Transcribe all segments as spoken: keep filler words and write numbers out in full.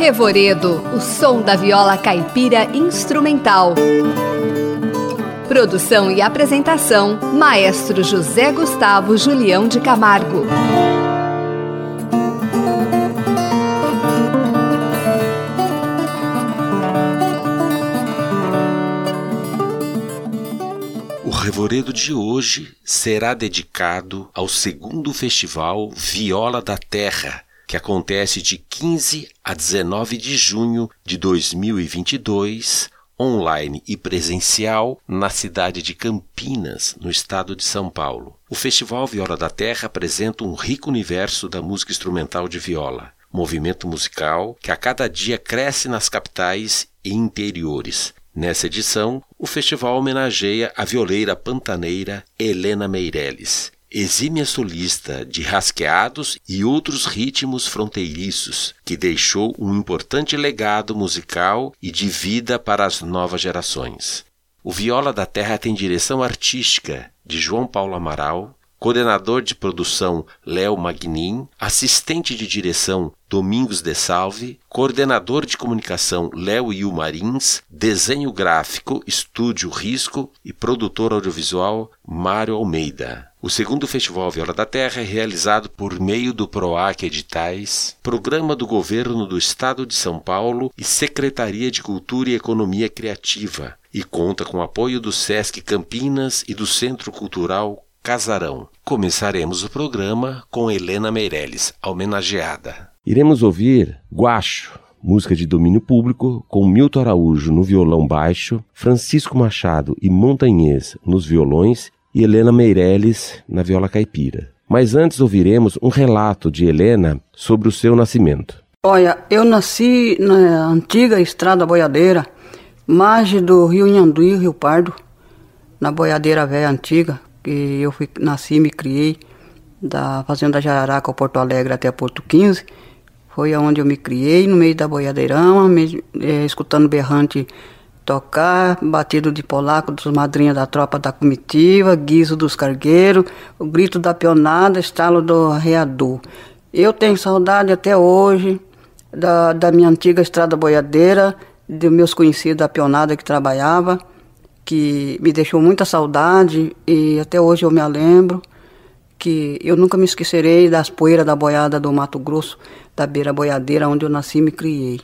Revoredo, o som da viola caipira instrumental. Produção e apresentação, Maestro José Gustavo Julião de Camargo. O Revoredo de hoje será dedicado ao segundo festival Viola da Terra, que acontece de quinze a dezenove de junho de dois mil e vinte e dois, online e presencial, na cidade de Campinas, no estado de São Paulo. O Festival Viola da Terra apresenta um rico universo da música instrumental de viola, movimento musical que a cada dia cresce nas capitais e interiores. Nessa edição, o festival homenageia a violeira pantaneira Helena Meirelles, exímia solista de rasqueados e outros ritmos fronteiriços, que deixou um importante legado musical e de vida para as novas gerações. O Viola da Terra tem direção artística de João Paulo Amaral, coordenador de produção Léo Magnin, assistente de direção Domingos de Salve, coordenador de comunicação Léo Iu Marins, desenho gráfico Estúdio Risco e produtor audiovisual Mário Almeida. O segundo Festival Viola da Terra é realizado por meio do PROAC Editais, Programa do Governo do Estado de São Paulo e Secretaria de Cultura e Economia Criativa, e conta com o apoio do Sesc Campinas e do Centro Cultural Casarão. Começaremos o programa com Helena Meirelles, a homenageada. Iremos ouvir Guacho, música de domínio público, com Milton Araújo no violão baixo, Francisco Machado e Montanhês nos violões e Helena Meirelles na viola caipira. Mas antes ouviremos um relato de Helena sobre o seu nascimento. Olha, eu nasci na antiga Estrada Boiadeira, margem do Rio Inhanduí, Rio Pardo, na boiadeira velha antiga, que eu fui, nasci e me criei, da Fazenda Jararaca ao Porto Alegre até Porto quinze. Foi onde eu me criei, no meio da boiadeirão, me, é, escutando berrante tocar, batido de polaco dos madrinhas da tropa da comitiva, guiso dos cargueiros, o grito da pionada, estalo do arreador. Eu tenho saudade até hoje da, da minha antiga estrada boiadeira, dos meus conhecidos da pionada que trabalhava, que me deixou muita saudade e até hoje eu me lembro que eu nunca me esquecerei das poeiras da boiada do Mato Grosso, da beira boiadeira onde eu nasci e me criei.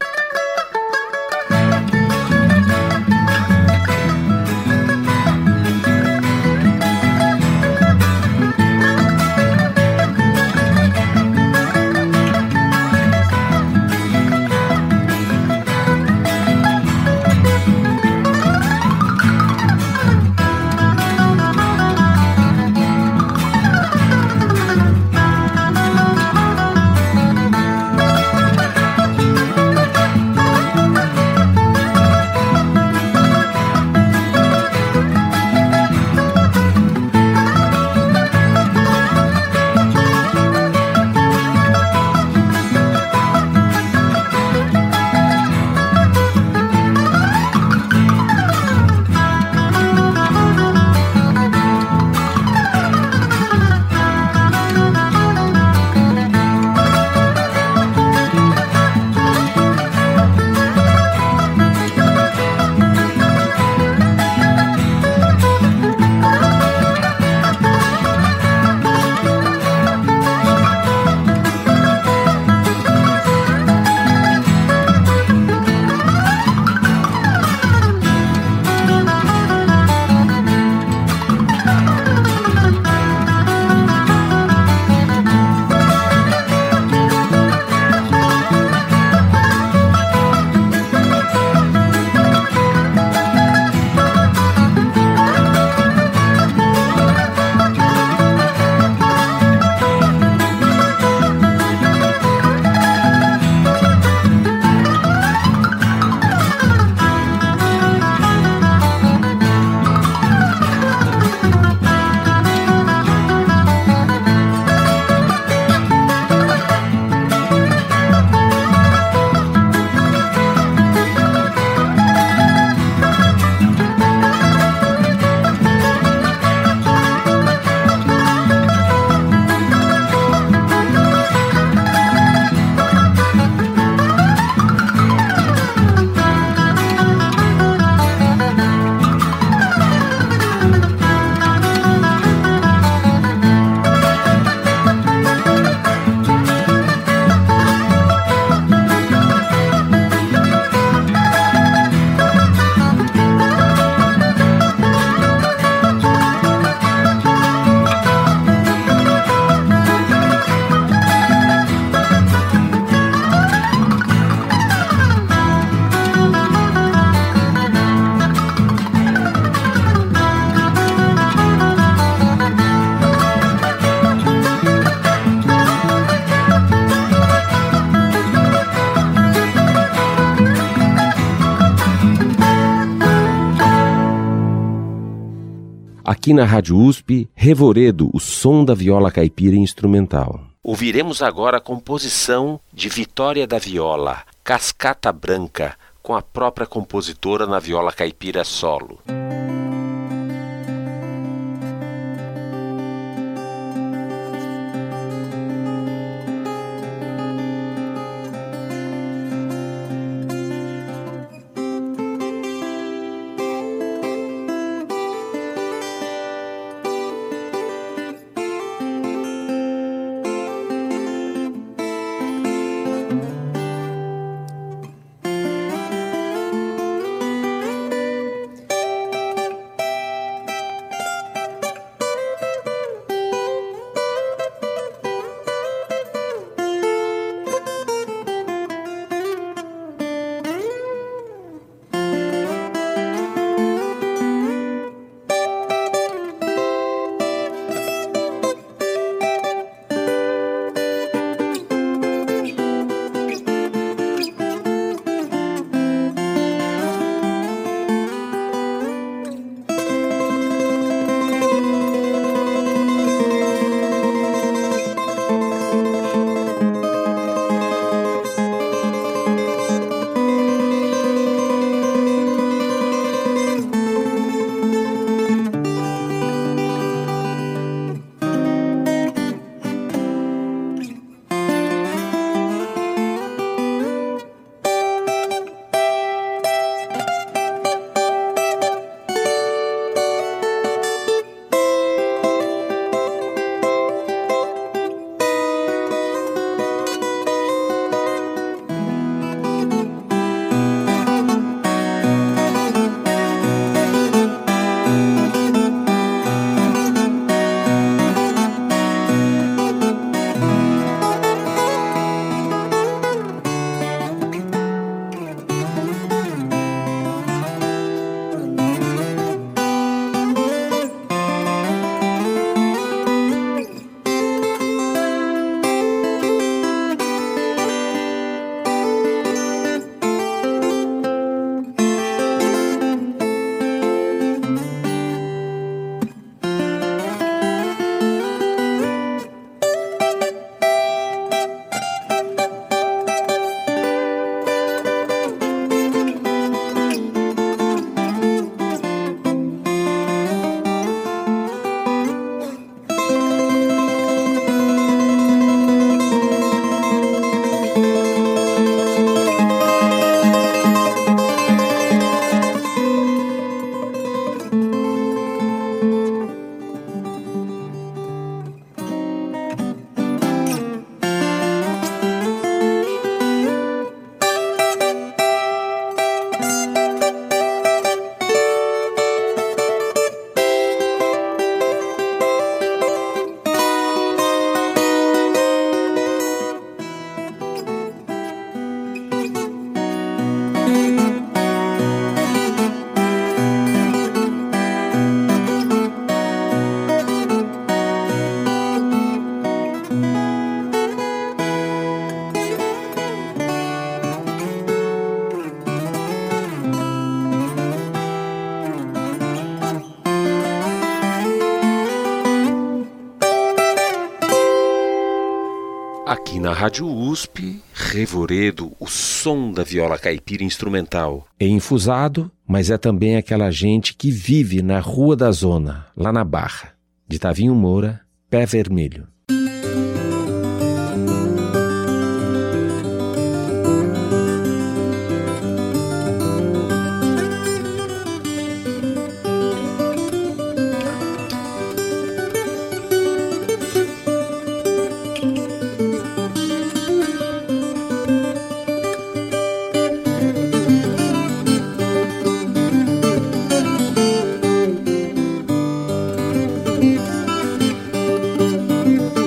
Aqui na Rádio U S P, Revoredo, o som da viola caipira instrumental. Ouviremos agora a composição de Vitória da Viola, Cascata Branca, com a própria compositora na viola caipira solo. Aqui na Rádio U S P, Revoredo, o som da viola caipira instrumental. É infusado, mas é também aquela gente que vive na Rua da Zona, lá na Barra. De Tavinho Moura, Pé Vermelho. Thank you.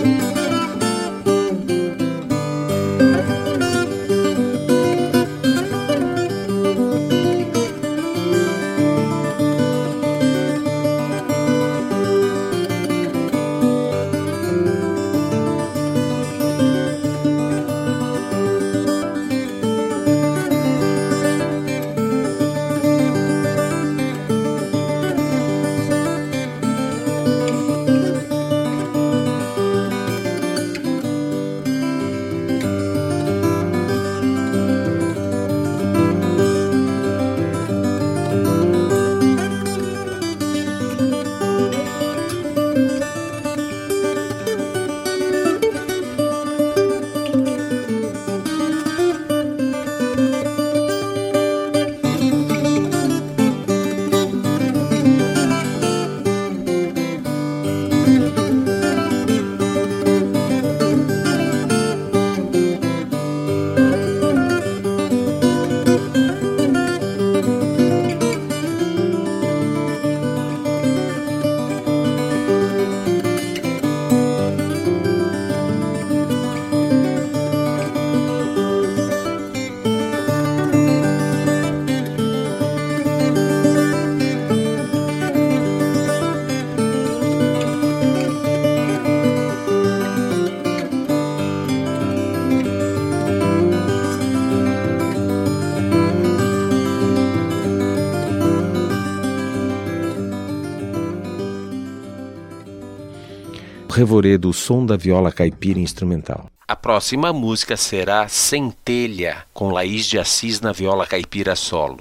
Revoredo, o som da viola caipira instrumental. A próxima música será Centelha, com Laís de Assis na viola caipira solo.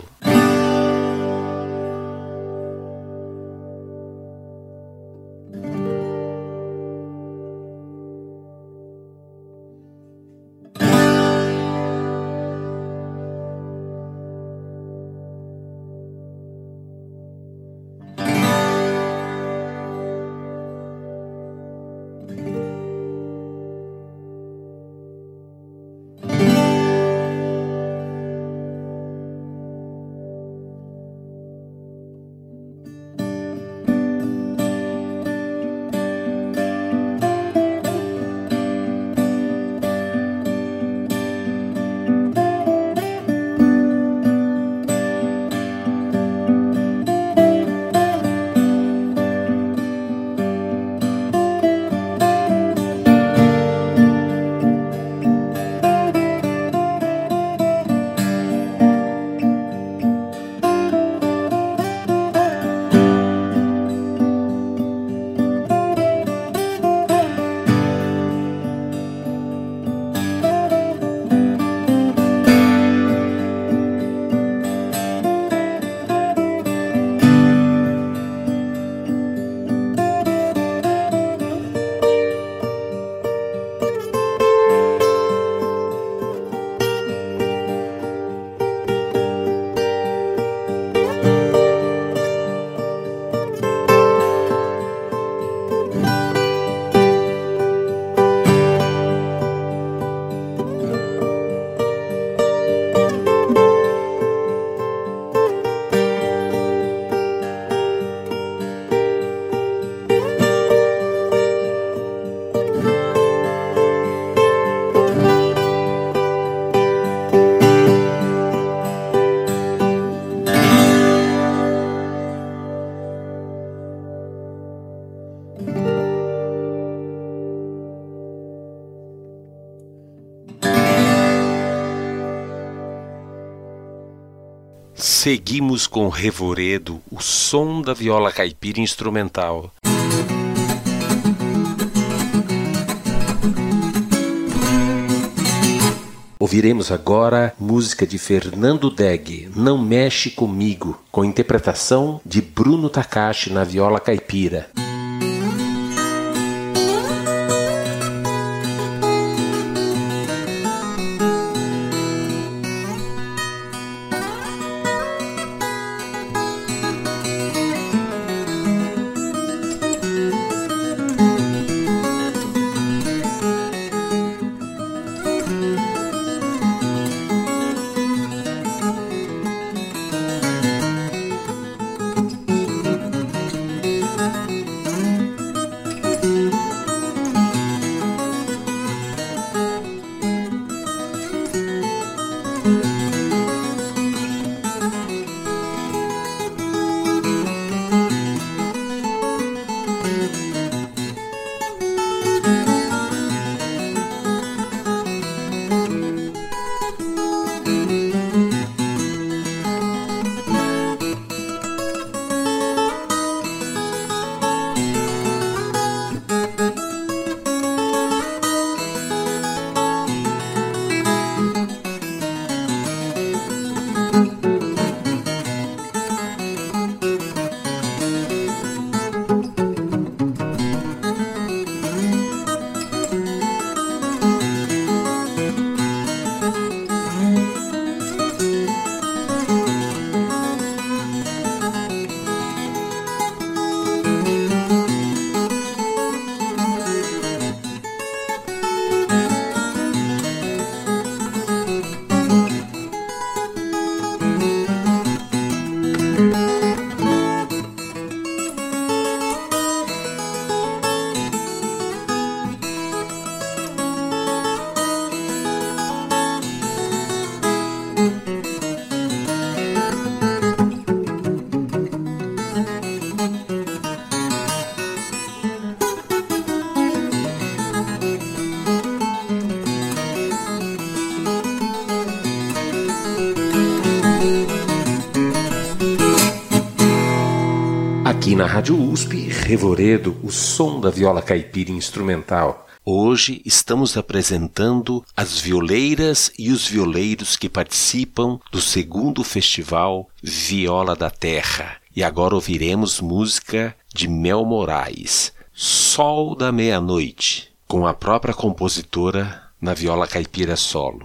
Seguimos com Revoredo, o som da viola caipira instrumental. Ouviremos agora música de Fernando Deg, Não Mexe Comigo, com interpretação de Bruno Takashi na viola caipira. Aqui na Rádio U S P, Revoredo, o som da viola caipira instrumental. Hoje estamos apresentando as violeiras e os violeiros que participam do segundo festival Viola da Terra. E agora ouviremos música de Mel Moraes, Sol da Meia-Noite, com a própria compositora na viola caipira solo.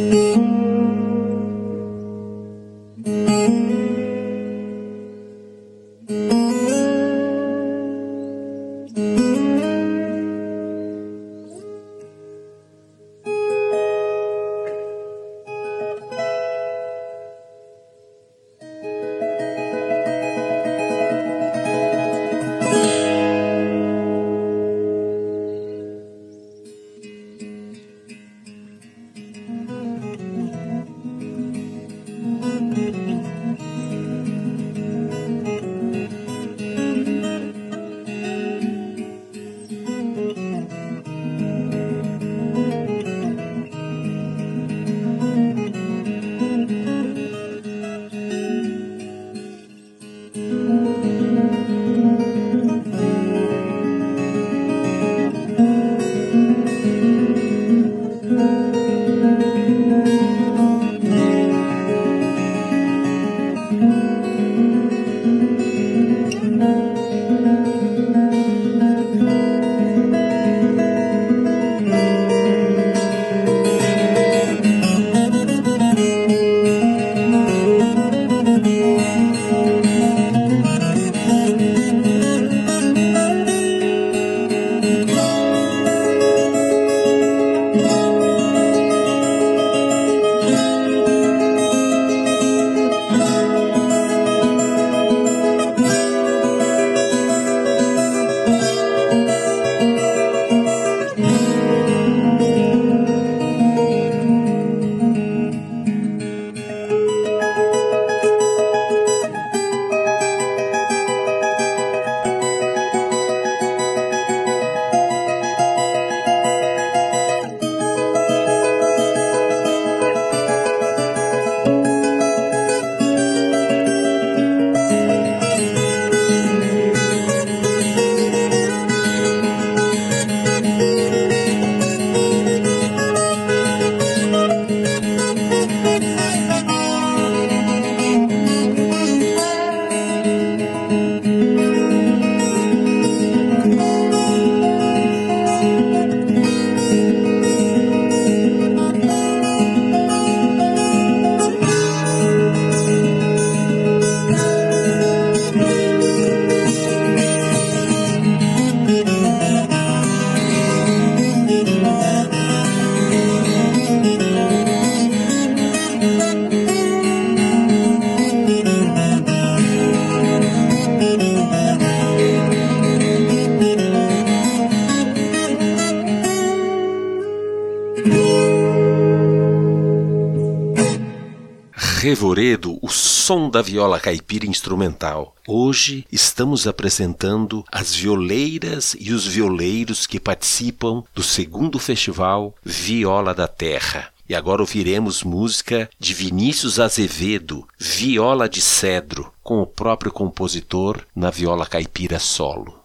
Revoredo, o som da viola caipira instrumental. Hoje estamos apresentando as violeiras e os violeiros que participam do segundo festival Viola da Terra. E agora ouviremos música de Vinícius Azevedo, Viola de Cedro, com o próprio compositor na viola caipira solo.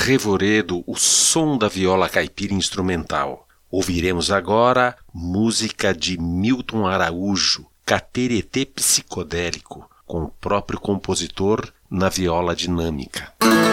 Revoredo, o som da viola caipira instrumental. Ouviremos agora música de Milton Araújo, Cateretê Psicodélico, com o próprio compositor na viola dinâmica.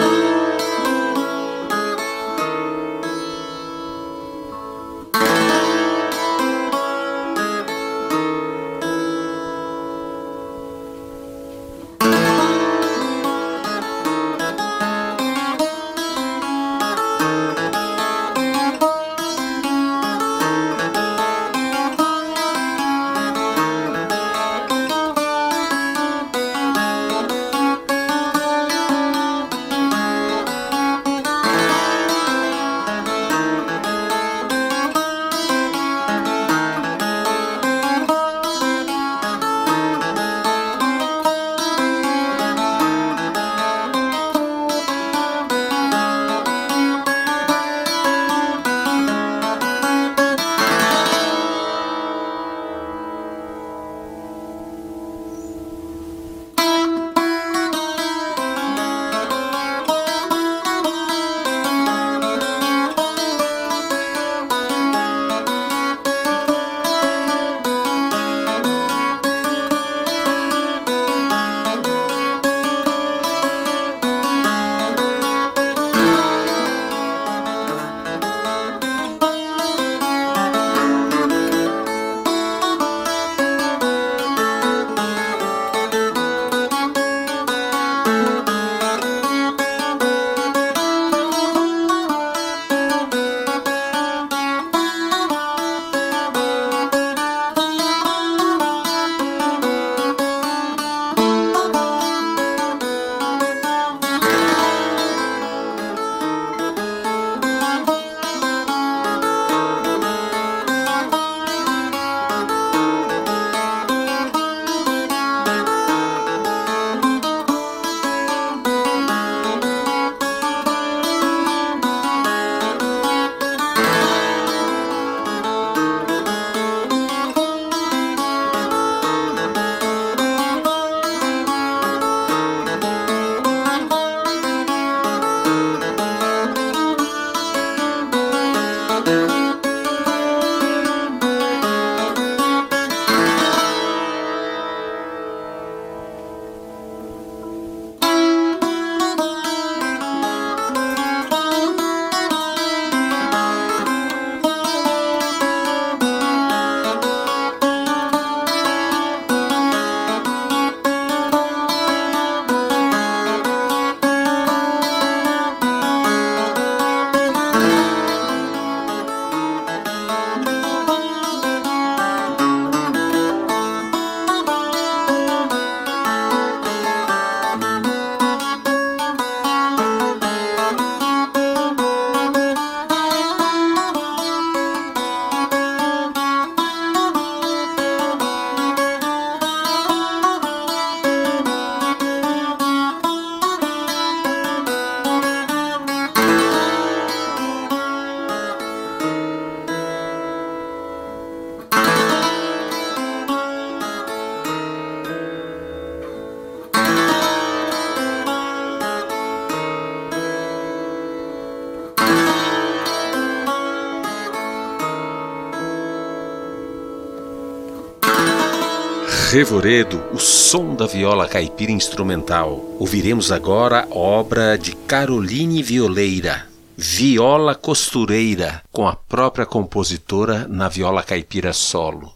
Revoredo, o som da viola caipira instrumental. Ouviremos agora a obra de Caroline Violeira, Viola Costureira, com a própria compositora na viola caipira solo.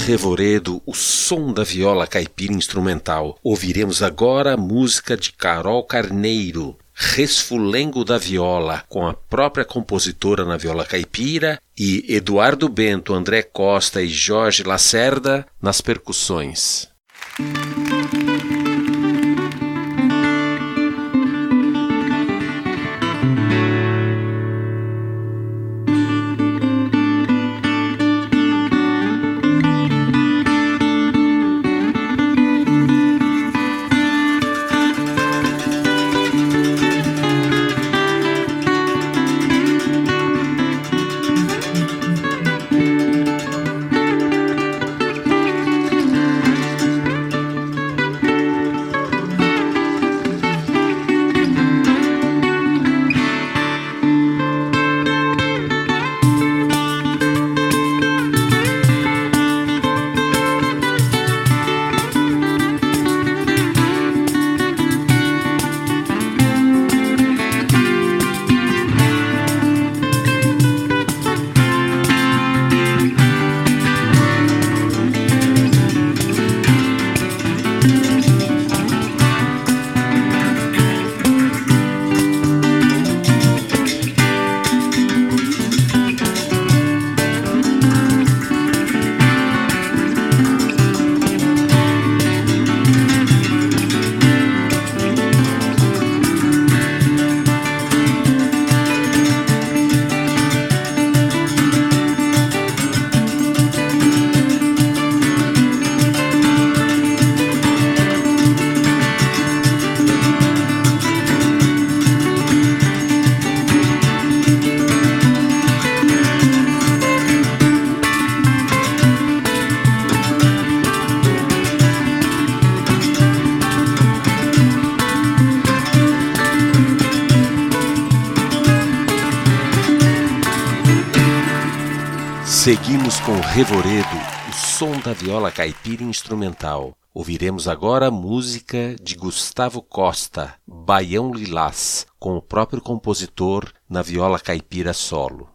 Revoredo o som da viola caipira instrumental. Ouviremos agora a música de Carol Carneiro, Resfulengo da Viola, com a própria compositora na viola caipira e Eduardo Bento, André Costa e Jorge Lacerda nas percussões. Seguimos com Revoredo, o som da viola caipira instrumental. Ouviremos agora a música de Gustavo Costa, Baião Lilás, com o próprio compositor na viola caipira solo.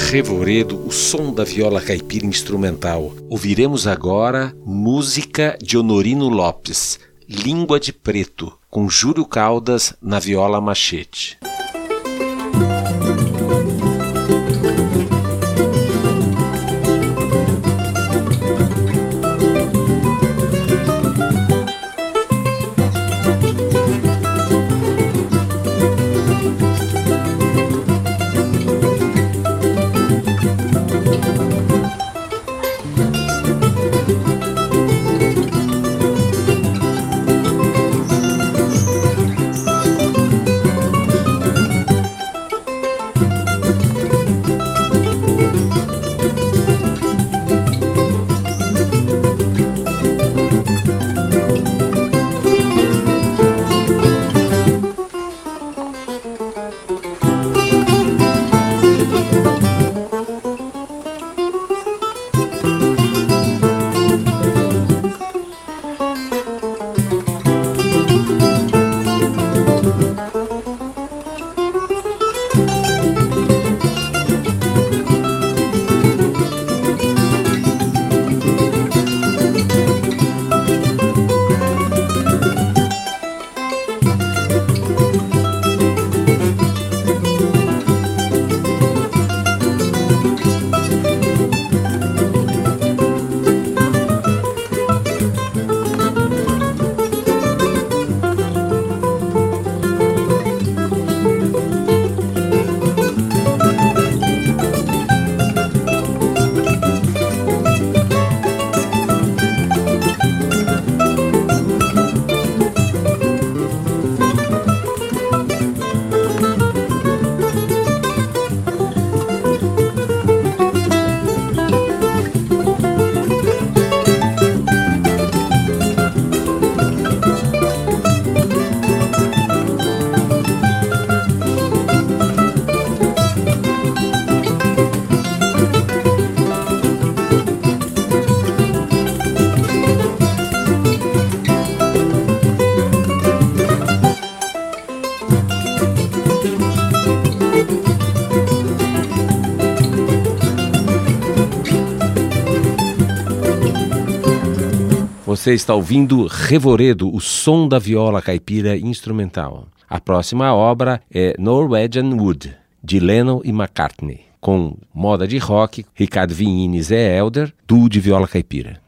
Revoredo, o som da viola caipira instrumental. Ouviremos agora música de Honorino Lopes, Língua de Preto, com Júlio Caldas na viola machete. Você está ouvindo Revoredo, o som da viola caipira instrumental. A próxima obra é Norwegian Wood, de Lennon e McCartney, com moda de rock, Ricardo Vinhini e Zé Helder, duo de viola caipira.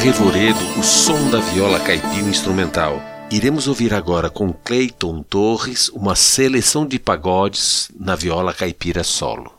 Revoredo, o som da viola caipira instrumental. Iremos ouvir agora com Cleiton Torres uma seleção de pagodes na viola caipira solo.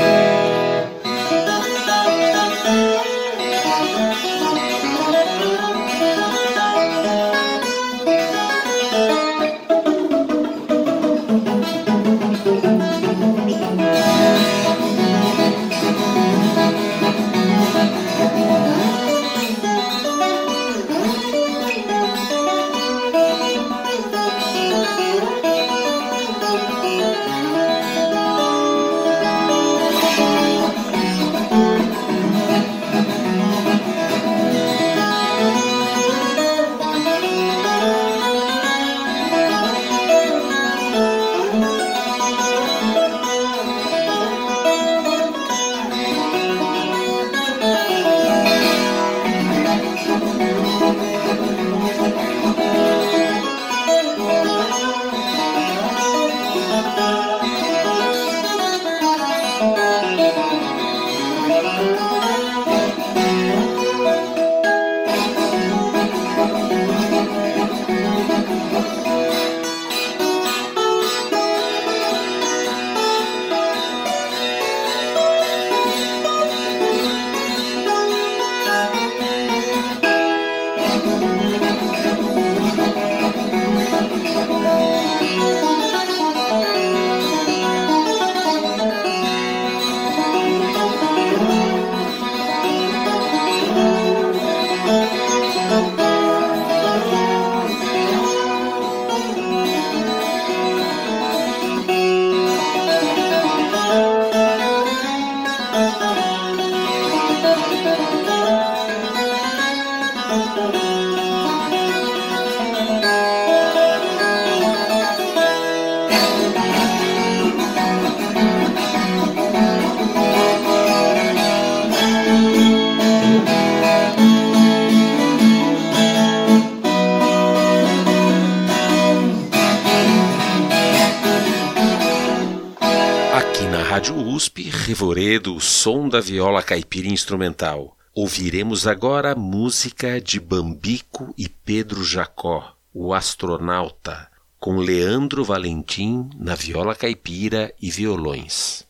Rádio U S P, Revoredo, o som da viola caipira instrumental. Ouviremos agora a música de Bambico e Pedro Jacó, o astronauta, com Leandro Valentim na viola caipira e violões.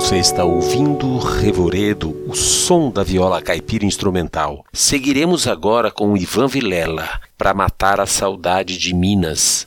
Você está ouvindo Revoredo, o som da viola caipira instrumental. Seguiremos agora com o Ivan Vilela, para matar a saudade de Minas.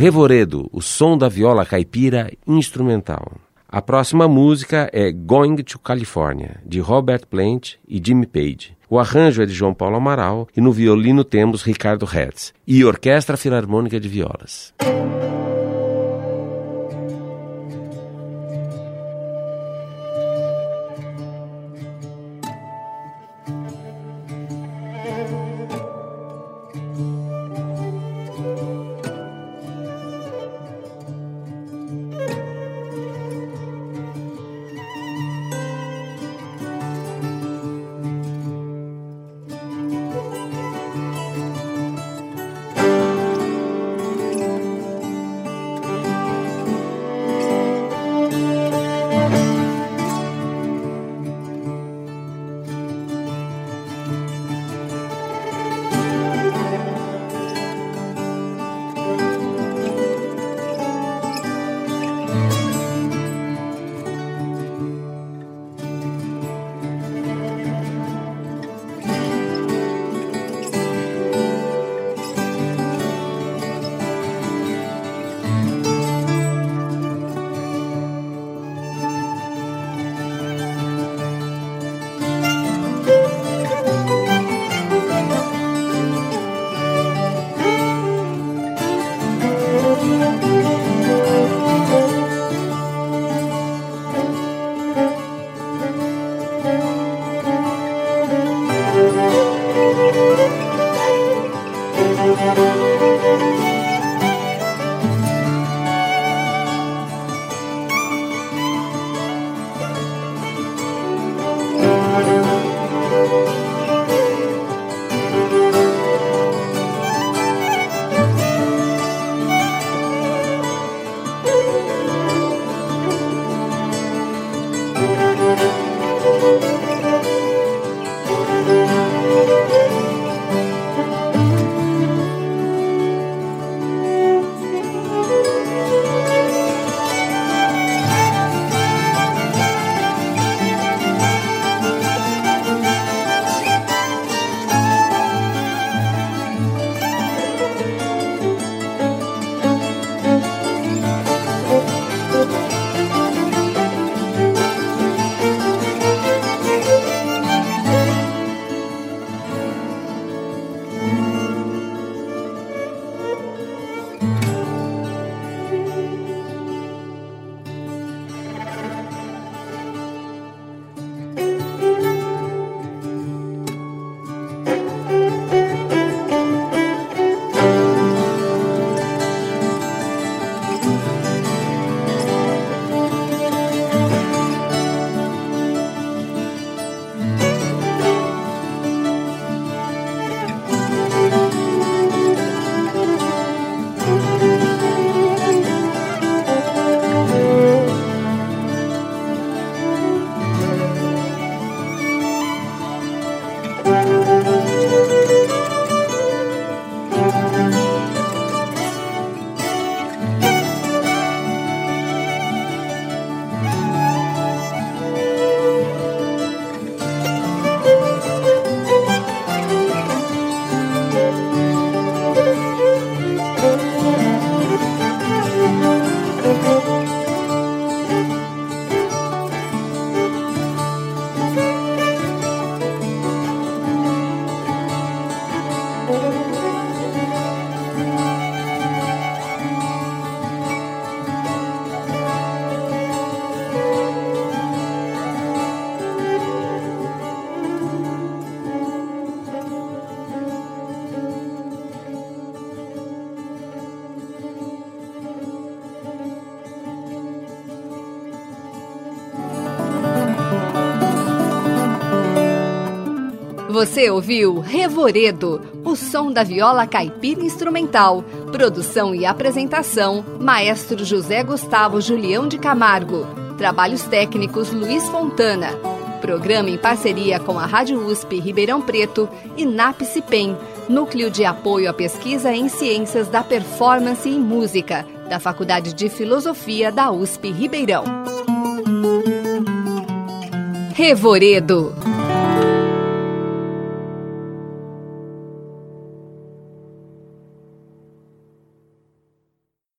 Revoredo, o som da viola caipira instrumental. A próxima música é Going to California, de Robert Plant e Jimmy Page. O arranjo é de João Paulo Amaral e no violino temos Ricardo Hertz e Orquestra Filarmônica de Violas. Você ouviu Revoredo, o som da viola caipira instrumental. Produção e apresentação, Maestro José Gustavo Julião de Camargo. Trabalhos técnicos, Luiz Fontana. Programa em parceria com a Rádio U S P Ribeirão Preto e NAPCIPEM, Núcleo de Apoio à Pesquisa em Ciências da Performance e Música, da Faculdade de Filosofia da U S P Ribeirão. Revoredo.